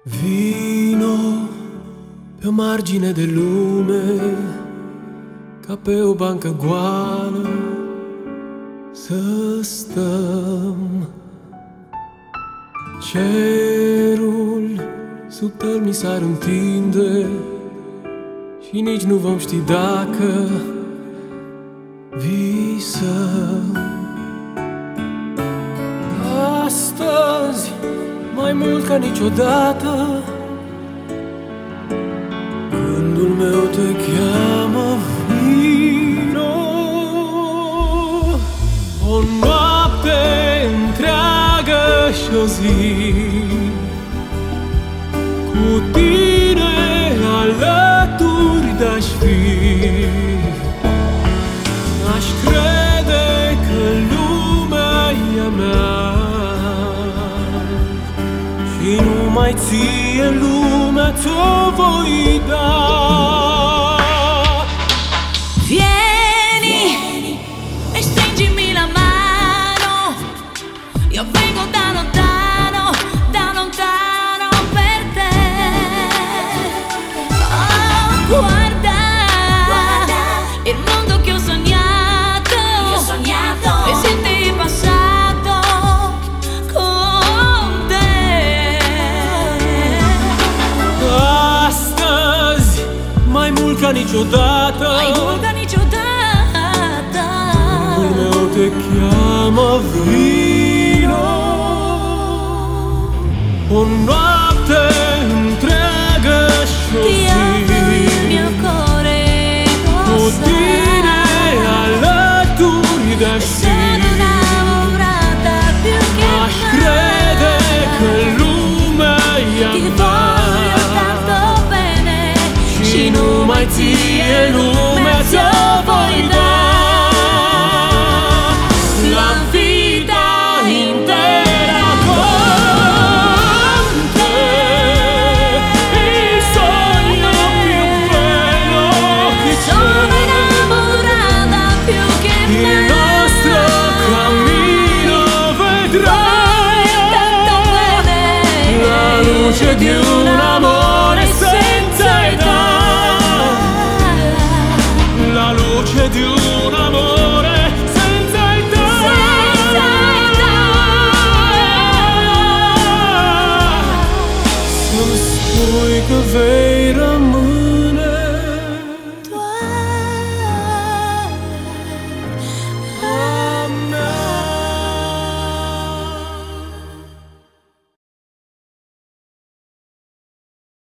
Vino pe o margine de lume, ca pe o bancă goală să stăm. Cerul sub tăl mi s-ar întinde și nici nu vom ști dacă visăm. Astăzi, mai mult ca niciodată, gândul meu te cheamă, vino. O noapte întreagă și o zi cu tine alături de-aș fi. Aș crede că lumea e a mea și numai ție lumea ți-o voi da. Vieni e stringimi la mano, io vengo da lontano per te. Oh, guarda il mondo che ho sognato e siente il passato con te. Astăzi, mai mult ca niciodată, gândul meu te cheamă, vino. O noapte întreagă și o zi cu tine alături de-aș fi. Aș crede că lumea e a mea și numai ție lumea ți-o voi da. La vita intera con te, il sogno più bello che c'è. Sono innamorata più che mai. Il nostro cammino vedrai, Tanto bene. la luce di un amore senza età. La luce di un amore senza età. Să-mi spui că vei